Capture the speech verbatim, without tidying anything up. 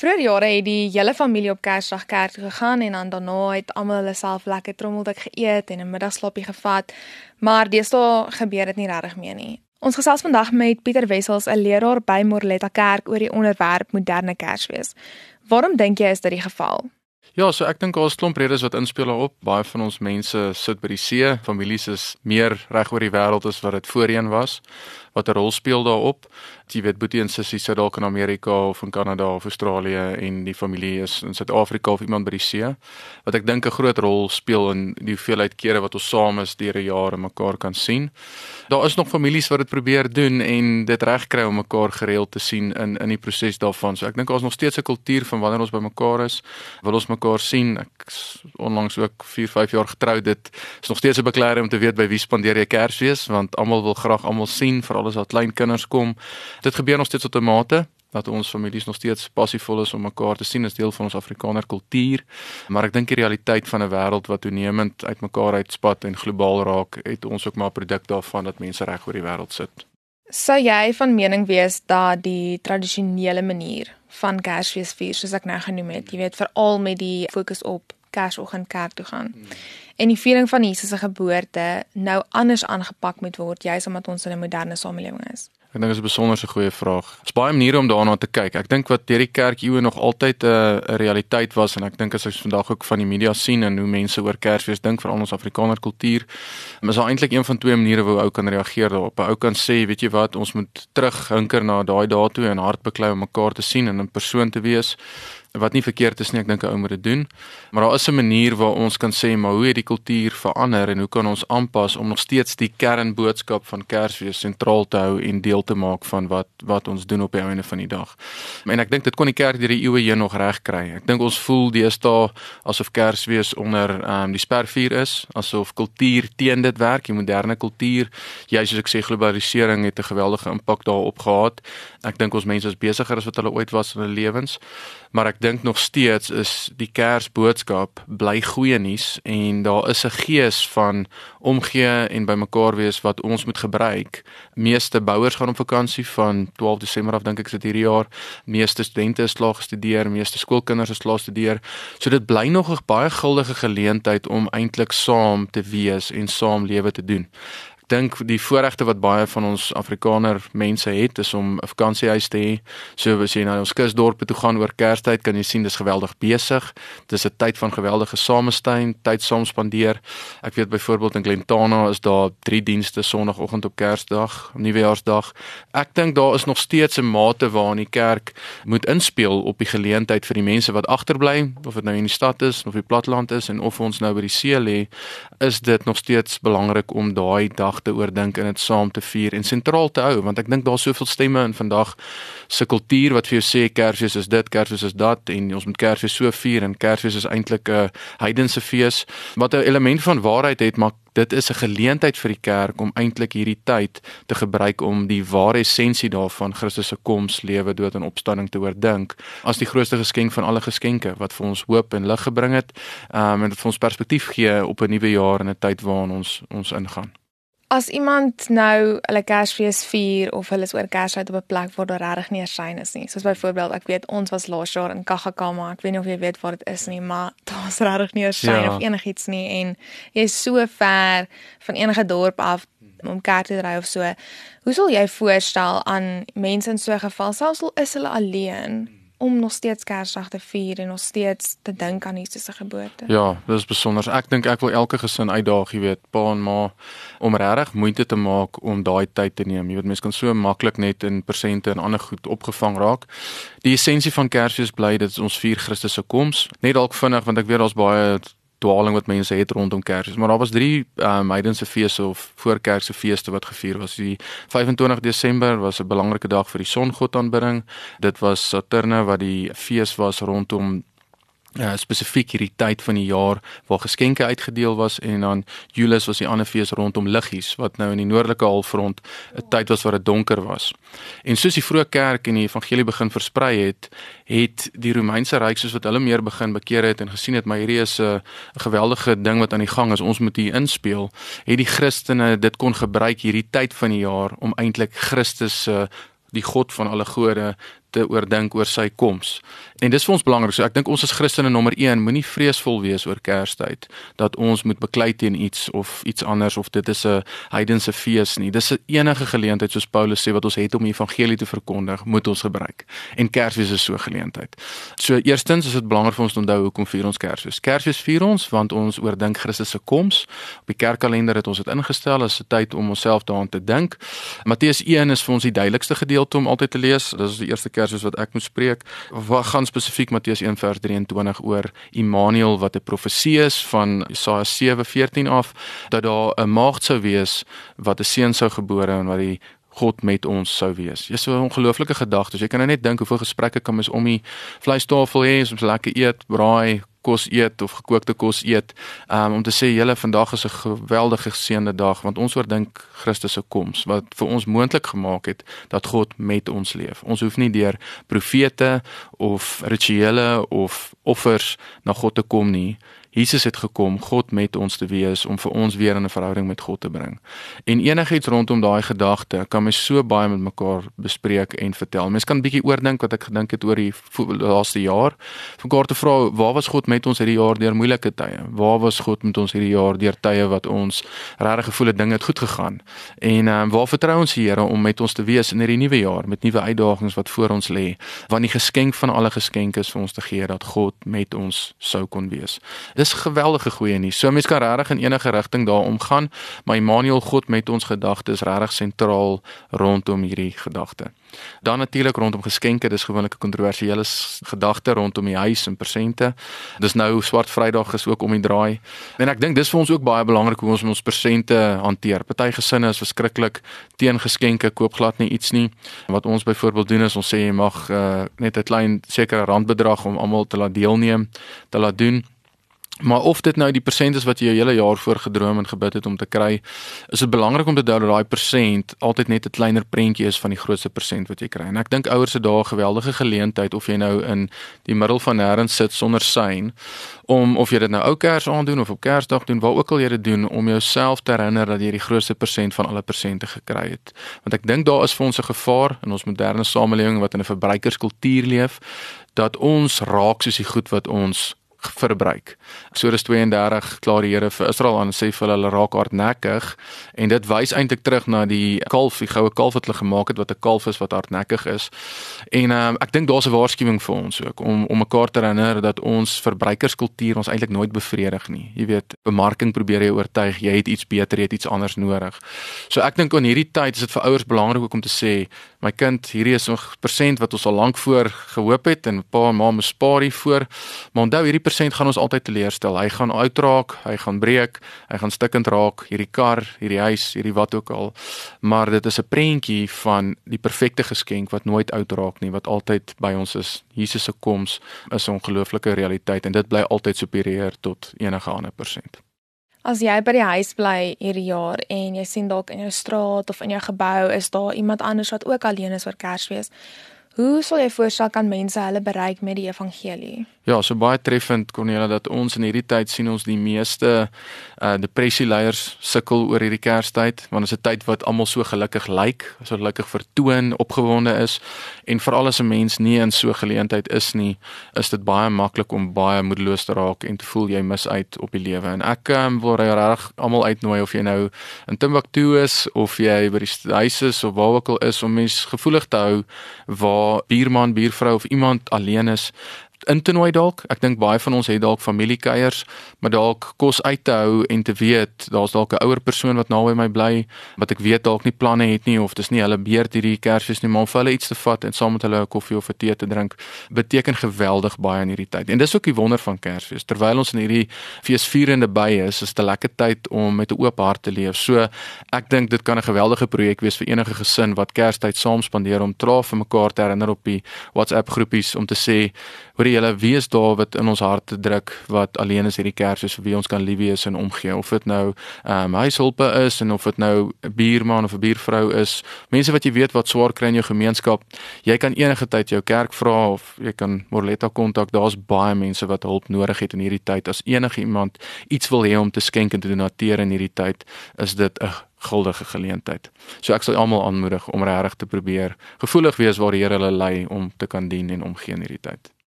Vroeger jare het die hele familie op Kersdag kerk toe gegaan en dan daarna het almal hulle self lekker trommeldik geëet en 'n middagslaapie gevat, maar deesdae gebeur dit nie regtig meer nie. Ons gesels vandag met Pieter Wessels, 'n leraar by Moreletta Kerk oor die onderwerp moderne Kersfees. Waarom dink jy is dit die geval? Ja, so ek dink daar's klomp redes wat inspel daarop. Baie van ons mense sit by die see, families is meer reg oor die wêreld as wat dit voorheen was. Wat 'n rol speel daarop. Jy weet, boetie en sussie sit dalk in Amerika of in Kanada of Australië en die familie is in Suid-Afrika of iemand by die see. Wat ek dink 'n groot rol speel in die hoeveelheid kere wat ons saam is deur 'n jaar en mekaar kan sien. Daar is nog families wat dit probeer doen en dit regkry om mekaar gereeld te sien in in die proses daarvan. So ek dink daar's nog steeds 'n kultuur van wanneer ons by mekaar is, wil ons mekaar sien. Ek is onlangs ook vier, vyf jaar getroud. Dit is nog steeds 'n bekleierery om te weet by wie spandeer jy Kersfees, want almal wil graag almal sien, veral as daar klein kinders kom. Dit gebeur nog steeds tot 'n mate dat ons families nog steeds passievol is om mekaar te sien as deel van ons Afrikaner kultuur, maar ek dink die realiteit van 'n wêreld wat toenemend uit mekaar uitspat en globaal raak, het ons ook maar 'n produk daarvan dat mense reg oor die wêreld sit. Sou jy van mening wees dat die tradisionele manier van Kersfees vier, soos ek nou genoem het, jy weet, veral met die fokus op Kersoggend kerk toe gaan, hmm. en die viering van Jesus se geboorte nou anders aangepak moet word, juis omdat ons in 'n moderne samelewing is? Ek dink dit is 'n besonderse goeie vraag. Dit is baie maniere om daarna te kyk. Ek dink wat deur die kerk eeue nog altyd 'n uh, realiteit was, en ek dink as ons vandag ook van die media sien en hoe mense oor Kersfees dink, veral ons Afrikaner kultuur, is daar eintlik een van twee maniere hoe 'n ou kan reageer daarop. 'n Ou kan sê, weet jy wat, ons moet terughinker na daai dae toe en hart beklei om mekaar te sien en 'n persoon te wees. Wat nie verkeerd is nie, ek dink 'n ou moet dit doen. Maar daar is 'n manier waar ons kan sê, maar hoe het die kultuur verander en hoe kan ons aanpas om nog steeds die kernboodskap van Kersfees sentraal te hou en deel te maak van wat wat ons doen op die einde van die dag. En ek dink dit kon die kerk deur die eeue heen nog reg kry. Ek dink ons voel deesdae asof Kersfees onder um, die spervuur is, asof kultuur teen dit werk, die moderne kultuur. Jy soos ek sê, globalisering het 'n geweldige impak daarop gehad. Ek dink ons mense is besigger as wat hulle ooit was in hulle lewens. Maar ek dink nog steeds is die Kersboodskap bly goeie nuus en daar is 'n gees van omgee en by mekaar wees wat ons moet gebruik. Meeste bouers gaan op vakansie van twaalf Desember af, dink ek is dit hierdie jaar. Meeste studente is klaar gestudeer, meeste skoolkinders is klaar gestudeer. So dit bly nog 'n baie guldige geleentheid om eintlik saam te wees en saam lewe te doen. Ek dink die voorregte wat baie van ons Afrikaner mense het, is om 'n vakansiehuis te hê. So as jy na ons kusdorpe toe gaan oor Kerstyd, kan jy sien dis geweldig besig. Dis 'n tyd van geweldige samesteun, tyd saam spandeer. Ek weet byvoorbeeld in Glentana is daar drie dienste Sondagoggend op Kersdag, Nuwejaarsdag. Ek dink daar is nog steeds 'n mate waarin die kerk moet inspel op die geleentheid vir die mense wat agterbly, of dit nou in die stad is of die platteland is en of ons nou by die see lê, is dit nog steeds belangrik om daai dag te oordink en dit saam te vier en sentraal te hou, want ek dink daar's soveel stemme in vandag se kultuur wat vir jou sê Kersfees is dit, Kersfees is dat en ons moet Kersfees so vier en Kersfees is eintlik 'n heidense fees wat 'n element van waarheid het, maar dit is 'n geleentheid vir die kerk om eintlik hierdie tyd te gebruik om die ware essensie daarvan, Christus se koms, lewe, dood en opstanding te oordink as die grootste geskenk van alle geskenke wat vir ons hoop en lig gebring het, um, en wat vir ons perspektief gee op 'n nuwe jaar en 'n tyd waarin ons ons ingaan. As iemand nou hulle Kersfees vier of hulle is oor Kersheid op 'n plek waar daar regtig nie skyn is nie. Soos byvoorbeeld, ek weet ons was laas jaar in Kagakama, ek weet nie of jy weet waar dit is nie, maar daar's regtig nie skyn Ja. of enigiets nie en jy is so ver van enige dorp af om kerk te ry of so. Hoe sal jy voorstel aan mense in so 'n geval, selfs al is hulle alleen, om nog steeds Kersdag te vier en nog steeds te dink aan Jesus se geboorte? Ja, dit is besonder. Ek dink ek wil elke gesin uitdaag, jy weet, pa en ma, om regtig moeite te maak om daai tyd te neem. Jy weet, mense kan so maklik net in persente en ander goed opgevang raak. Die essensie van Kersfees bly dit ons vier Christus se koms. Net dalk vinnig, want ek weet daar's baie dwaling wat mense het rondom Kersfees, maar daar was drie um, heidense feeste of voorkerkse feeste wat gevier was. Die vyf en twintig Desember was 'n belangrike dag vir die songod aanbidding. Dit was Saterne wat die fees was rondom Uh, spesifiek hierdie tyd van die jaar waar geskenke uitgedeel was, en dan Julius was die ander fees rondom liggies, wat nou in die noordelike halfrond 'n tyd was waar dit donker was. En soos die vroeë kerk en die evangelie begin versprei het, het die Romeinse ryk, soos wat hulle meer begin bekeer het en gesien het, maar hierdie is 'n geweldige ding wat aan die gang is, ons moet hier inspeel, het die Christene dit kon gebruik hierdie tyd van die jaar om eintlik Christus, uh, die God van alle gode, te oordink oor sy koms. En dis vir ons belangrik. So ek dink ons as Christene nommer een moenie vreesvol wees oor Kerstyd dat ons moet beklei teen iets of iets anders of dit is 'n heidense fees nie. Dis 'n enige geleentheid soos Paulus sê wat ons het om die evangelie te verkondig, moet ons gebruik. En Kersfees is so 'n geleentheid. So eerstens is dit belangrik vir ons te onthou hoekom vier ons Kersfees. Kersfees vier ons want ons oordink Christus se koms. Op die kerkkalender het ons dit ingestel as 'n tyd om onsself daaraan te dink. Matteus een is vir ons die duidelikste gedeelte om altyd te lees. Dit is die eerste Kersfees wat ek moet spreek. Wat gaan spesifiek Matteus een vers drieëntwintig oor Immanuel wat 'n profesie is van Jesaja sewe veertien af dat daar 'n maagd sou wees wat 'n seun sou gebore en wat die God met ons sou wees. Dis 'n ongelooflike gedagte. Jy kan nou net dink hoeveel gesprekke kan mens om die vleistafel hê, soms lekker eet, braai, kos eet of gekookte kos eet, um, om te sê, julle vandag is 'n geweldige geseënde dag, want ons oordink Christus se koms, wat vir ons moontlik gemaak het, dat God met ons leef. Ons hoef nie deur profete, of rituele, of offers na God te kom nie. Jesus het gekom, God met ons te wees, om vir ons weer in 'n verhouding met God te bring. En enigiets rondom daai gedagte, kan mens so baie met mekaar bespreek en vertel. Mens kan 'n bietjie oordink wat ek gedink het oor die laaste jaar, van mekaar te vra, waar was God met ons hierdie jaar deur moeilike tye? Waar was God met ons hierdie jaar deur tye wat ons regtig gevoel het dinge het goed gegaan? En um, waar vertrou ons die Here om met ons te wees in hierdie nuwe jaar, met nuwe uitdagings wat voor ons lê, want die geskenk van alle geskenke is vir ons te gee, dat God met ons sou kon wees. Dis geweldige goeie nuus. So mens kan regtig in enige rigting daar omgaan, maar Immanuel, God met ons gedagte is regtig sentraal rondom hierdie gedagte. Dan natuurlik rondom geskenke, dis gewoonlik 'n kontroversiële gedagte rondom die huis en persente. Dis nou Swart Vrydag is ook om die draai. En ek dink dis vir ons ook baie belangrik hoe ons ons persente hanteer. Party gesinne is verskriklik teen geskenke, koop glad nie iets nie. Wat ons byvoorbeeld doen is ons sê jy mag uh, net 'n klein sekere randbedrag om almal te laat deelneem, te laat doen. Maar of dit nou die persent is wat jy jou hele jaar voor gedroom en gebid het om te kry, is dit belangrik om te onthou dat daai persent altyd net 'n kleiner prentjie is van die grootste persent wat jy kry. En ek dink ouers het daar 'n geweldige geleentheid, of jy nou in die middel van nêrens sit sonder sein, om of jy dit nou ou Kers aandoen of op Kersdag doen, waar ook al jy dit doen, om jouself te herinner dat jy die grootste persent van alle persente gekry het. Want ek dink daar is vir ons 'n gevaar in ons moderne samelewing wat in 'n verbruikerskultuur leef, dat ons raak soos die goed wat ons verbruik. Eksodus twee en dertig klaar die Here vir Israel aan en sê vir hulle, hulle raak hardnekkig, en dit wys eintlik terug na die kalf, die goue kalf wat hulle gemaak het, wat 'n kalf is wat hardnekkig is. En um, ek dink daar's 'n waarskuwing vir ons ook, om om mekaar te herinner dat ons verbruikerskultuur ons eintlik nooit bevredig nie. Jy weet, bemarking probeer jy oortuig, jy het iets beter, jy het iets anders nodig. So ek dink in hierdie tyd is dit vir ouers belangrik ook om te sê, my kind, hierdie is 'n persent wat ons al lank voor gehoop het, en pa en ma moet spaar hiervoor, maar onthou, hierdie persent gaan ons altyd teleurstel. Hy gaan uitraak, hy gaan breek, hy gaan stikkend raak, hierdie kar, hierdie huis, hierdie wat ook al. Maar dit is 'n prentjie van die perfekte geskenk wat nooit uitraak nie, wat altyd by ons is. Jesus se koms is 'n ongelooflike realiteit, en dit bly altyd superieur tot enige ander persent. As jy by die huis bly hierdie jaar en jy sien dalk in jou straat of in jou gebou is daar iemand anders wat ook alleen is oor Kersfees, hoe sal jy voorstel kan mense hulle bereik met die evangelie? Ja, so baie treffend, Cornelia, dat ons in hierdie tyd sien ons die meeste uh, depressieleiers sukkel oor hierdie Kerstyd, want dit is 'n tyd wat almal so gelukkig lyk, so gelukkig vertoon, opgewonde is, en veral as 'n mens nie in so 'n geleentheid is nie, is dit baie maklik om baie moedeloos te raak en te voel jy mis uit op die lewe. En ek um, wil regtig almal uitnooi, of jy nou in Timbuktu is, of jy by die huis is, of waar ook al is, om mens gevoelig te hou, waar buurman, buurvrou of iemand alleen is, in te nooi dalk. Ek dink baie van ons het dalk familiekuiers, maar dalk kos uit te hou en te weet, daar's dalk 'n ouer persoon wat naby my bly, wat ek weet dalk nie planne het nie, of dis nie hulle beurt hierdie Kersfees nie, maar om vir hulle iets te vat en saam met hulle 'n koffie of 'n tee te drink, beteken geweldig baie in hierdie tyd. En dis ook die wonder van Kersfees. Terwyl ons in hierdie feesvierende by is, is dit 'n lekker tyd om met 'n oop hart te leef. So ek dink dit kan 'n geweldige projek wees vir enige gesin wat Kerstyd saam spandeer, om traaf vir mekaar te herinner op die WhatsApp groepies, om te sê, hoor julle wees daar wat in ons harte druk, wat alleen is hierdie Kersfees, vir wie ons kan lief wees en omgee, of dit nou um, huishulpe is, en of dit nou 'n buurman of 'n buurvrou is, mense wat jy weet wat swaar kry in jou gemeenskap, jy kan enige tyd jou kerk vra, of jy kan Morletta kontak, daar's baie mense wat hulp nodig het in hierdie tyd. As enige iemand iets wil hê om te skenk en te donateer in hierdie tyd, is dit 'n guldige geleentheid. So ek sal almal aanmoedig om regtig te probeer gevoelig wees waar die Here hulle lei om te kan dien en omgee in hierdie tyd.